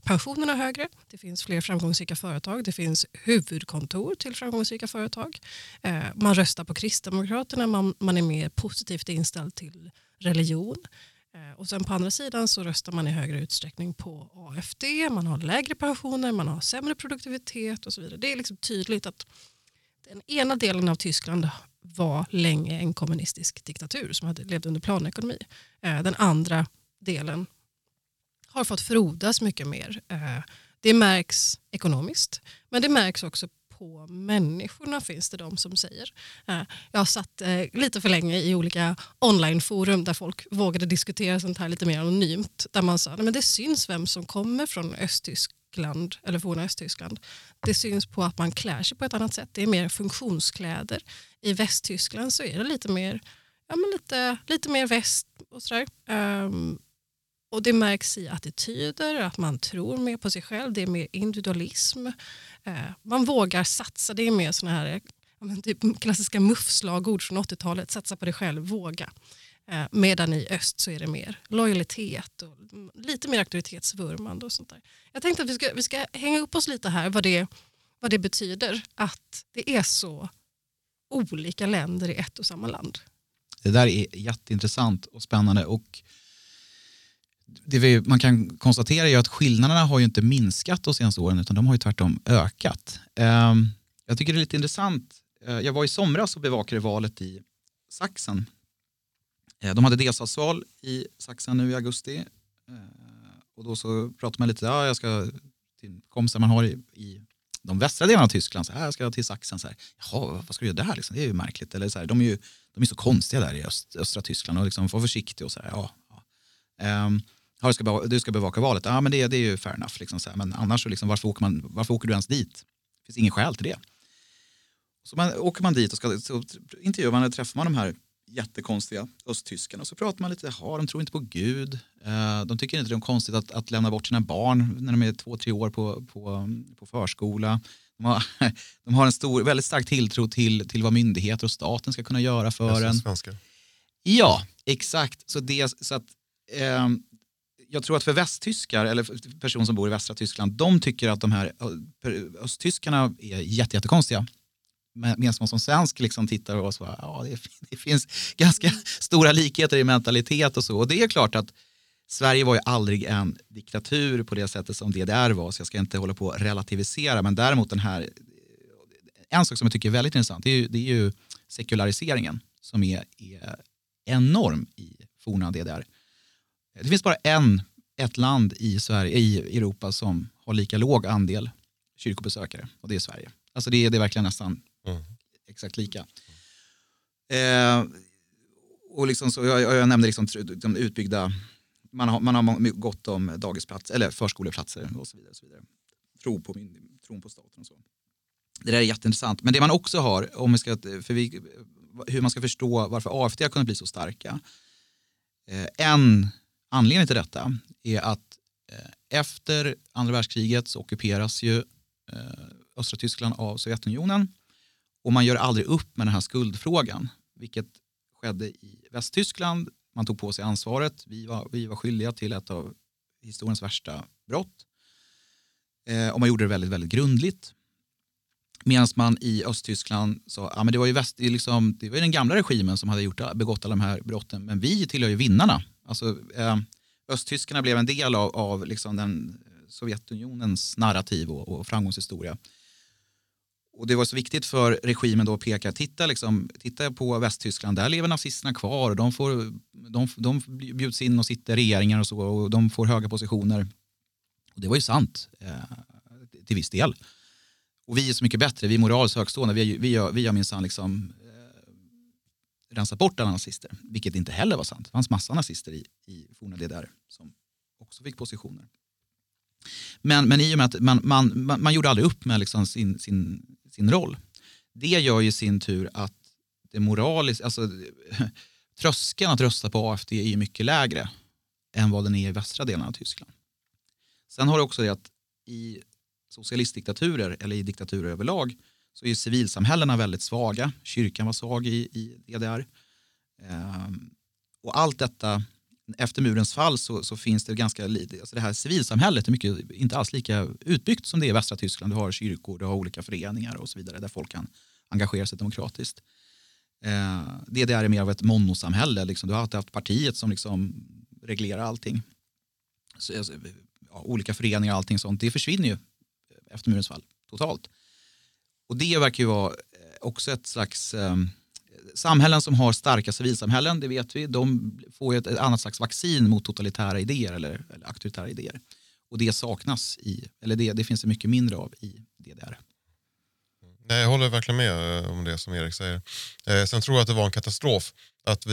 Speaker 1: pensionerna högre, det finns fler framgångsrika företag, det finns huvudkontor till framgångsrika företag. Man röstar på Kristdemokraterna, man är mer positivt inställd till religion. Och sen på andra sidan så röstar man i högre utsträckning på AFD, man har lägre pensioner, man har sämre produktivitet och så vidare. Det är liksom tydligt att den ena delen av Tyskland var länge en kommunistisk diktatur som levde under planekonomi. Den andra delen har fått frodas mycket mer. Det märks ekonomiskt, men det märks också på människorna, finns det de som säger. Jag har satt lite för länge i olika onlineforum där folk vågade diskutera sånt här lite mer anonymt. Där man sa, men det syns vem som kommer från Östtyskland eller forna Östtyskland. Det syns på att man klär sig på ett annat sätt. Det är mer funktionskläder. I Västtyskland så är det lite mer, lite mer väst och sådär. Och det märks i attityder, att man tror mer på sig själv. Det är mer individualism. Man vågar satsa. Det är mer såna här typ klassiska muffslagord från 80-talet. Satsa på dig själv, våga. Medan i öst så är det mer lojalitet och lite mer auktoritetsvurmande och sånt där. Jag tänkte att vi ska hänga upp oss lite här vad det betyder att det är så olika länder i ett och samma land.
Speaker 2: Det där är jätteintressant och spännande, och man kan konstatera ju att skillnaderna har ju inte minskat de senaste åren, utan de har ju tvärtom ökat. Jag tycker det är lite intressant. Jag var i somras och bevakade valet i Sachsen. De hade delstatsval i Sachsen nu i augusti. Och då så pratade man lite, jag ska till kompisar man har i de västra delarna av Tyskland, så här, jag ska till Sachsen, så här, jaha, vad ska du göra där liksom? Det är ju märkligt, eller så här, de är så konstiga där i östra Tyskland och liksom var försiktig och så här, du ska bevaka valet. Ja, men det är ju fair enough liksom, så här, men annars så liksom, varför åker du ens dit? Det finns ingen skäl till det. Så åker man dit och så intervjuar man, träffar man de här jättekonstiga östtyskarna och så pratar man lite, de tror inte på Gud. De tycker inte det är konstigt att lämna bort sina barn när de är 2-3 år på förskola. De har en väldigt stark tilltro till vad myndigheter och staten ska kunna göra för en.
Speaker 3: Svenskar.
Speaker 2: Ja, exakt. Jag tror att för västtyskar eller personer som bor i västra Tyskland, de tycker att de här östtyskarna är jättekonstiga. Medan man som svensk liksom tittar och så, det finns ganska stora likheter i mentalitet och så. Och det är klart att Sverige var ju aldrig en diktatur på det sättet som DDR var, så jag ska inte hålla på att relativisera. Men däremot en sak som jag tycker är väldigt intressant, det är ju sekulariseringen som är enorm i forna DDR. Det finns bara ett land i Europa som har lika låg andel kyrkobesökare, och det är Sverige. Alltså det är verkligen nästan exakt lika. Och liksom så, jag nämnde liksom de utbyggda, man har gott om dagisplatser eller förskoleplatser och så vidare. Och så vidare. Tron på staten och så. Det där är jätteintressant. Men det man också har, hur man ska förstå varför AFD har kunnat bli så starka. En anledning till detta är att efter andra världskriget så ockuperas ju östra Tyskland av Sovjetunionen, och man gör aldrig upp med den här skuldfrågan, vilket skedde i Västtyskland. Man tog på sig ansvaret. Vi var skyldiga till ett av historiens värsta brott, och man gjorde det väldigt, väldigt grundligt. Medan man i Östtyskland sa, men det var ju det var den gamla regimen som hade begått alla de här brotten, men vi tillhör ju vinnarna. Alltså östtyskarna blev en del av liksom den Sovjetunionens narrativ och framgångshistoria. Och det var så viktigt för regimen då att peka, titta på Västtyskland, där lever nazisterna kvar, och de bjuds in och sitter regeringar och så, och de får höga positioner. Och det var ju sant till viss del. Och vi är så mycket bättre, vi är moraliskt högstående, vi har minsann liksom rensat bort alla nazister, vilket inte heller var sant. Det fanns massa nazister i forna DDR som också fick positioner. Men i och med att man gjorde aldrig upp med liksom sin roll. Det gör ju sin tur att det moraliskt, alltså tröskeln att rösta på AFD är ju mycket lägre än vad den är i västra delen av Tyskland. Sen har det också det att i socialistdiktaturer eller i diktaturer överlag så är ju civilsamhällena väldigt svaga. Kyrkan var svag i DDR. Och allt detta efter murens fall så finns det ganska lite, alltså det här civilsamhället är mycket, inte alls lika utbyggt som det är i västra Tyskland. Du har kyrkor, du har olika föreningar och så vidare där folk kan engagera sig demokratiskt. DDR är mer av ett monosamhälle. Liksom. Du har alltid haft partiet som liksom reglerar allting. Så, olika föreningar och allting sånt. Det försvinner ju efter murens fall totalt. Och det verkar ju vara också ett slags samhällen som har starka civilsamhällen, det vet vi. De får ju ett annat slags vaccin mot totalitära idéer eller auktoritära idéer. Och det saknas det finns det mycket mindre av i DDR.
Speaker 3: Nej, jag håller verkligen med om det som Erik säger. Sen tror jag att det var en katastrof att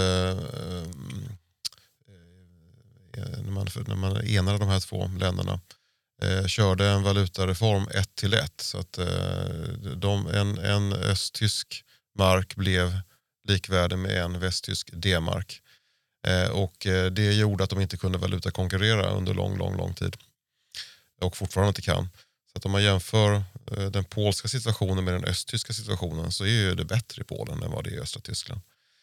Speaker 3: när man enade de här två länderna körde en valutareform 1:1 så att en östtysk mark blev likvärdig med en västtysk D-mark. Och det gjorde att de inte kunde valutakonkurrera under lång tid. Och fortfarande inte kan. Så att om man jämför den polska situationen med den östtyska situationen så är ju det bättre i Polen än vad det är i östra Tyskland.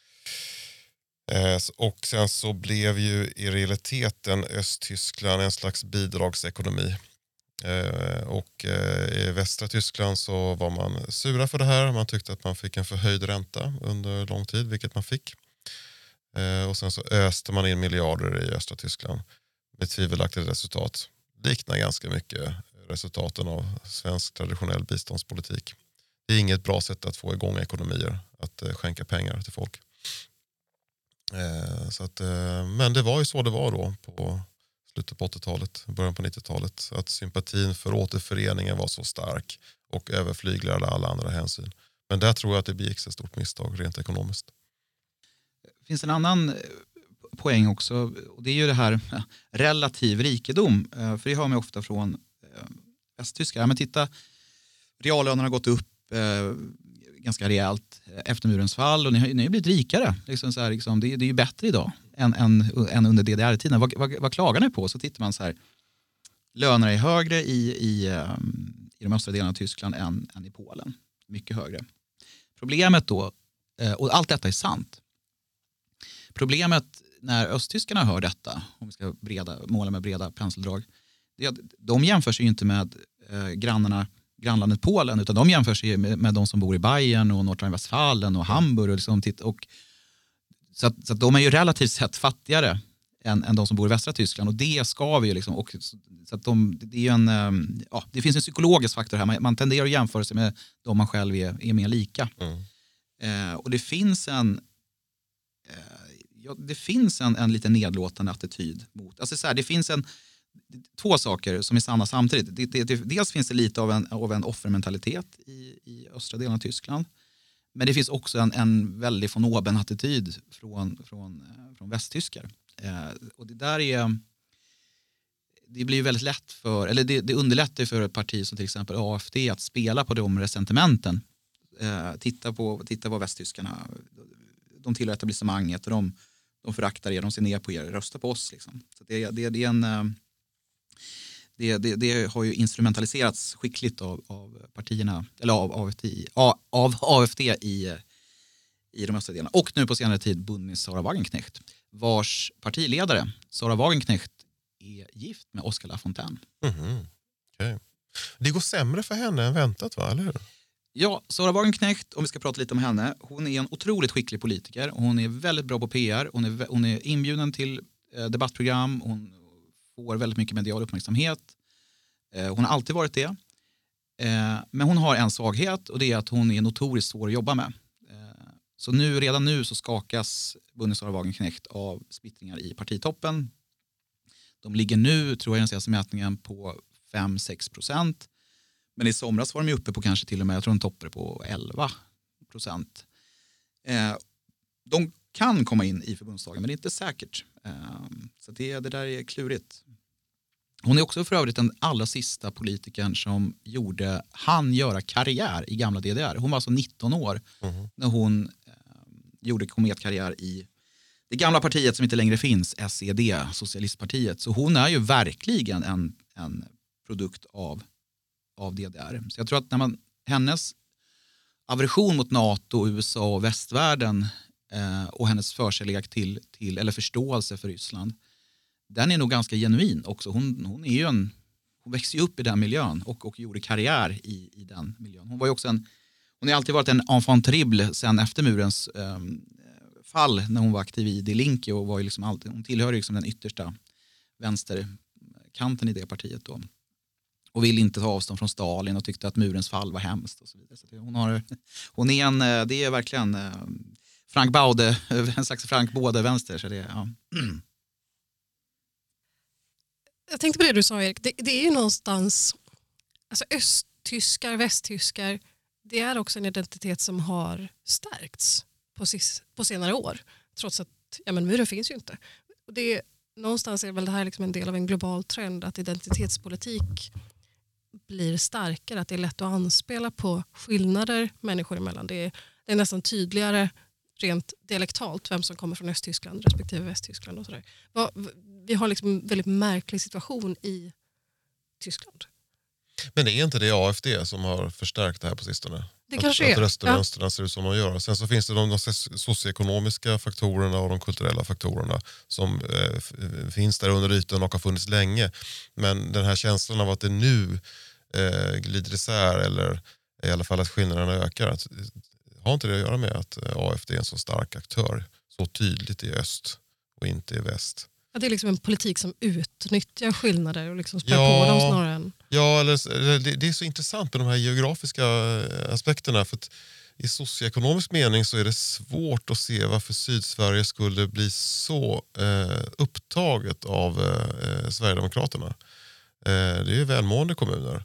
Speaker 3: Och sen så blev ju i realiteten Östtyskland en slags bidragsekonomi. Och i västra Tyskland så var man sura för det här. Man tyckte att man fick en förhöjd ränta under lång tid, vilket man fick. Och sen så öste man in miljarder i östra Tyskland med tvivelaktigt resultat. Liknar ganska mycket resultaten av svensk traditionell biståndspolitik. Det är inget bra sätt att få igång ekonomier, att skänka pengar till folk. Men det var ju så det var då på slutet på 80-talet, början på 90-talet. Att sympatin för återföreningen var så stark och överflyglade alla andra hänsyn. Men där tror jag att det begicks ett stort misstag rent ekonomiskt.
Speaker 2: Det finns en annan poäng också, och det är ju det här relativ rikedom. För det hör man ofta från västtyskar. Men titta, reallönerna har gått upp ganska rejält efter murens fall och ni har blivit rikare. Liksom så här, liksom, det är ju bättre idag än under DDR-tiden. Vad klagar ni på? Så tittar man så här, lönerna är högre i de östra delarna av Tyskland än i Polen. Mycket högre. Problemet då, och allt detta är sant. Problemet när östtyskarna hör detta, om vi ska måla med breda penseldrag, det är att de jämför sig ju inte med grannlandet Polen, utan de jämför sig med de som bor i Bayern och Nordrhein-Westfalen och Hamburg. Och liksom, så att de är ju relativt sett fattigare än de som bor i västra Tyskland. Och det ska vi ju liksom. Och, så att det är ju det finns en psykologisk faktor här. Man tenderar att jämföra sig med de man själv är mer lika. Och det finns en lite nedlåtande attityd mot. Alltså så här, det finns två saker som är sanna samtidigt. Dels finns det lite av en offermentalitet i östra delen av Tyskland. Men det finns också en väldigt von oben-attityd från västtyskar. Och det där det blir väldigt lätt det underlättar för ett parti som till exempel AfD att spela på de resentimenten. Titta vad västtyskarna, de tillhör etablissemanget och de föraktar er, de ser ner på er, rösta på oss. Liksom. Så det har ju instrumentaliserats skickligt av partierna, eller av AfD i de östra delarna. Och nu på senare tid Bundes Sarah Wagenknecht, vars partiledare Sarah Wagenknecht är gift med Oscar Lafontaine.
Speaker 3: Okay. Det går sämre för henne än väntat, va? Eller hur?
Speaker 2: Ja, Sarah Wagenknecht, om vi ska prata lite om henne, hon är en otroligt skicklig politiker. Hon är väldigt bra på PR. Hon är inbjuden till debattprogram. Hon får väldigt mycket medial uppmärksamhet. Hon har alltid varit det. Men hon har en svaghet, och det är att hon är notoriskt svår att jobba med. Så redan nu så skakas Bundes Sarah Wagenknecht av splittringar i partitoppen. De ligger nu, tror jag, i den senaste mätningen på 5-6%. Men i somras var de uppe på kanske till och med, jag tror de toppade på 11%. De kan komma in i förbundsdagen, men det är inte säkert. Så det där är klurigt. Hon är också för övrigt den allra sista politikern som hann göra karriär i gamla DDR. Hon var alltså 19 år när hon gjorde kometkarriär i det gamla partiet som inte längre finns, SED, Socialistpartiet. Så hon är ju verkligen en produkt av DDR. Så jag tror att hennes aversion mot NATO, USA och västvärlden och hennes förkärlek till eller förståelse för Ryssland, den är nog ganska genuin också. Hon är ju hon växte ju upp i den miljön och gjorde karriär i den miljön. Hon var ju också hon har alltid varit en enfant terrible sen efter murens fall, när hon var aktiv i Die Linke och var ju liksom hon tillhör ju liksom den yttersta vänsterkanten i det partiet då. Och vill inte ta avstånd från Stalin och tyckte att murens fall var hemskt och så vidare. Så det är verkligen Frank Baude, en slags Frank Baude vänster. Så det, ja.
Speaker 1: Jag tänkte på det du sa, Erik. Det är ju någonstans, alltså östtyskar, västtyskar, det är också en identitet som har stärkts på senare år. Trots att muren finns ju inte. Och någonstans är väl det här liksom en del av en global trend att identitetspolitik blir starkare. Att det är lätt att anspela på skillnader människor emellan. Det är nästan tydligare rent dialektalt vem som kommer från Östtyskland respektive Västtyskland och sådär. Vi har liksom en väldigt märklig situation i Tyskland.
Speaker 3: Men det är inte det AFD som har förstärkt det här på sistone?
Speaker 1: Det kanske är.
Speaker 3: Att rösterna ser ut som de gör. Sen så finns det de socioekonomiska faktorerna och de kulturella faktorerna som finns där under ytan och har funnits länge. Men den här känslan av att det nu glider isär, eller i alla fall att skillnaderna ökar, har inte det att göra med att AFD är en så stark aktör så tydligt i öst och inte i väst?
Speaker 1: Ja, det är liksom en politik som utnyttjar skillnader och liksom spär på dem snarare än...
Speaker 3: Ja, det är så intressant med de här geografiska aspekterna, för att i socioekonomisk mening så är det svårt att se varför Sydsverige skulle bli så upptaget av Sverigedemokraterna. Det är ju välmående kommuner.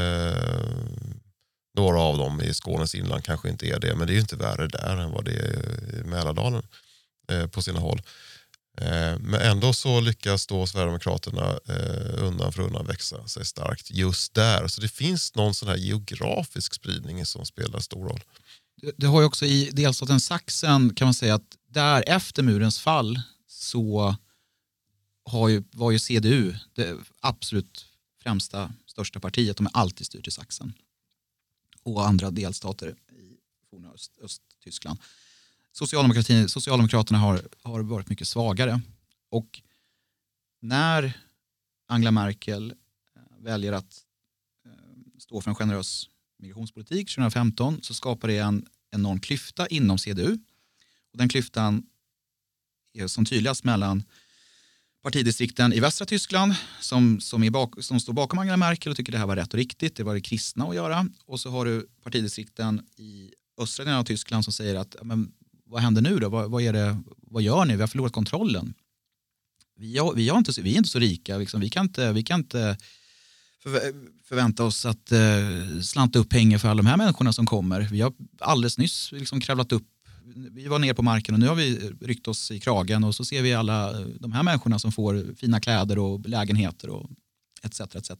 Speaker 3: Några av dem i Skånes inland kanske inte är det, men det är ju inte värre där än vad det är i Mälardalen på sina håll. Men ändå så lyckas då Sverigedemokraterna undan för undan växa sig starkt just där. Så det finns någon sån här geografisk spridning som spelar stor roll.
Speaker 2: Det har ju också i delstaten Sachsen, kan man säga, att där efter murens fall så var ju CDU det absolut främsta, största partiet. De är alltid styrt i Sachsen och andra delstater i forna Östtyskland. Socialdemokraterna har varit mycket svagare, och när Angela Merkel väljer att stå för en generös migrationspolitik 2015 så skapar det en enorm klyfta inom CDU, och den klyftan är som tydligast mellan partidistrikten i västra Tyskland som står bakom Angela Merkel och tycker det här var rätt och riktigt, det var det kristna att göra, och så har du partidistrikten i östra delen av Tyskland som säger att vad händer nu då? Vad gör ni? Vi har förlorat kontrollen. Vi är inte så rika. Liksom. Vi kan inte förvänta oss att slanta upp pengar för alla de här människorna som kommer. Vi har alldeles nyss liksom kravlat upp. Vi var ner på marken och nu har vi ryckt oss i kragen, och så ser vi alla de här människorna som får fina kläder och lägenheter och etc. etc.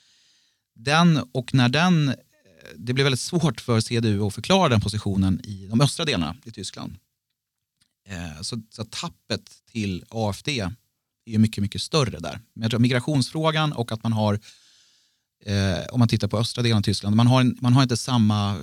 Speaker 2: Det blev väldigt svårt för CDU att förklara den positionen i de östra delarna i Tyskland. Så tappet till AFD är ju mycket, mycket större där. Men jag tror migrationsfrågan och att man har, om man tittar på östra delen av Tyskland, man har inte samma...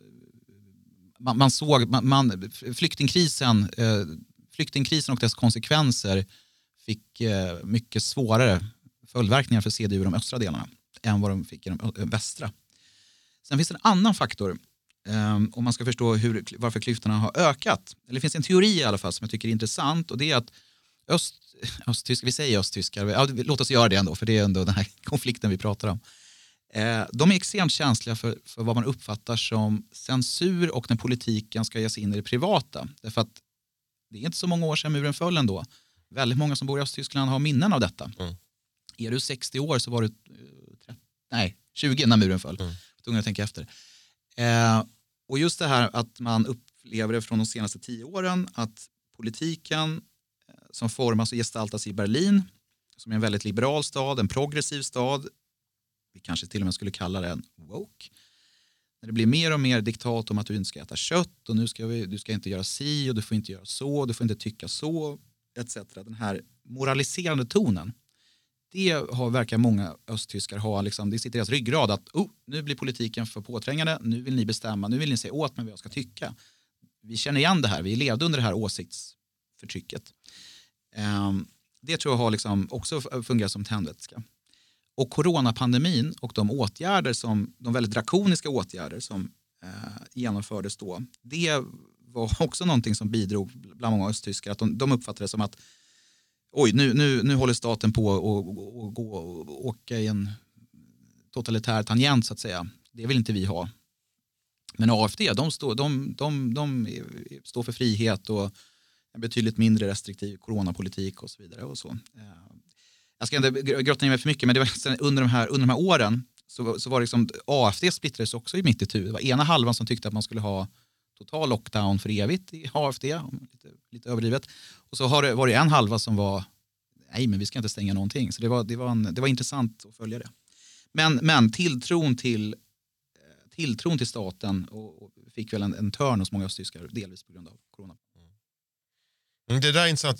Speaker 2: Flyktingkrisen och dess konsekvenser fick mycket svårare följdverkningar för CDU i de östra delarna än vad de fick i de västra. Sen finns det en annan faktor om man ska förstå varför klyftorna har ökat. Eller det finns en teori i alla fall som jag tycker är intressant, och det är att östtyskar, vi säger östtyskar, låt oss göra det ändå, för det är ändå den här konflikten vi pratar om. De är extremt känsliga för vad man uppfattar som censur och när politiken ska ge sig in i det privata. Därför att det är inte så många år sedan muren föll ändå. Väldigt många som bor i Östtyskland har minnen av detta. Mm. Är du 60 år så var du 20 när muren föll. Tvungen att tänka efter. Och just det här att man upplever det från de senaste 10 åren, att politiken som formas och gestaltas i Berlin, som är en väldigt liberal stad, en progressiv stad, vi kanske till och med skulle kalla den woke, när det blir mer och mer diktat om att du inte ska äta kött och du ska inte göra si och du får inte göra så, du får inte tycka så, etc. Den här moraliserande tonen, det verkar många östtyskar ha, liksom, det sitter i deras ryggrad att nu blir politiken för påträngande, nu vill ni bestämma, nu vill ni säga åt mig vad jag ska tycka. vi känner igen det här. Vi levde under det här åsiktsförtrycket. Det tror jag har liksom också fungerat som tändvätska. Och coronapandemin och de väldigt drakoniska åtgärder som genomfördes då, det var också någonting som bidrog bland många östtyskar. Att de uppfattade det som att oj, nu håller staten på att åka i en totalitär tangent så att säga. Det vill inte vi ha. Men AFD, de står för frihet och en betydligt mindre restriktiv coronapolitik och så vidare. Och så. Jag ska inte grotta ner mig för mycket, men det var under de här åren så var det liksom, AFD splittrades också i mitt itu. Det var ena halvan som tyckte att man skulle ha total lockdown för evigt i AFD, lite överdrivet. Och så var det en halva som var nej, men vi ska inte stänga någonting. Så det var intressant att följa det. Men tilltron till staten och fick väl en törn hos många östtyskar delvis på grund av corona.
Speaker 3: Det där är intressant.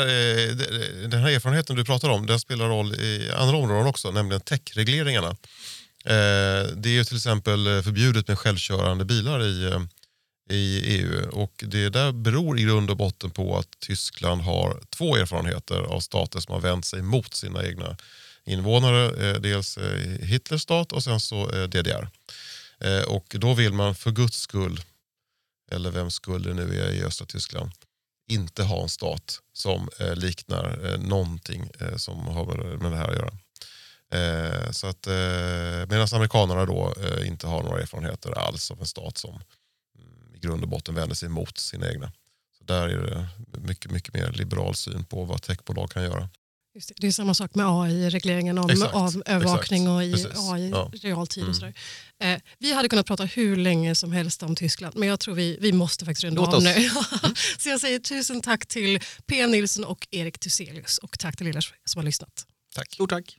Speaker 3: Den här erfarenheten du pratar om, den spelar roll i andra områden också, nämligen tech-regleringarna. Det är ju till exempel förbjudet med självkörande bilar i EU, och det där beror i grund och botten på att Tyskland har 2 erfarenheter av stater som har vänt sig mot sina egna invånare. Dels Hitlers stat och sen så DDR. Och då vill man för Guds skull, eller vem skull det nu är i östra Tyskland, inte ha en stat som liknar någonting som har med det här att göra. Så att medan amerikanerna då inte har några erfarenheter alls av en stat som i grund och botten vänder sig mot sina egna. Så där är det mycket, mycket mer liberal syn på vad techbolag kan göra.
Speaker 1: Just det. Det är samma sak med AI-regleringen av övervakning och i AI realtid och sådär. Vi hade kunnat prata hur länge som helst om Tyskland, men jag tror vi måste faktiskt runda av nu. Så jag säger tusen tack till P. Nilsson och Erik Thyselius, och tack till er som har lyssnat.
Speaker 3: Tack.
Speaker 2: Stort tack.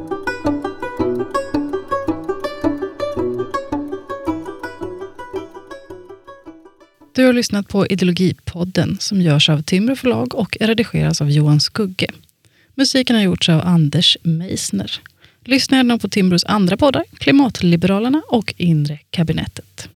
Speaker 4: Du har lyssnat på Ideologipodden som görs av Timbro förlag och redigeras av Johan Skugge. Musiken har gjorts av Anders Meisner. Lyssna gärna på Timbros andra poddar, Klimatliberalerna och Inre kabinettet.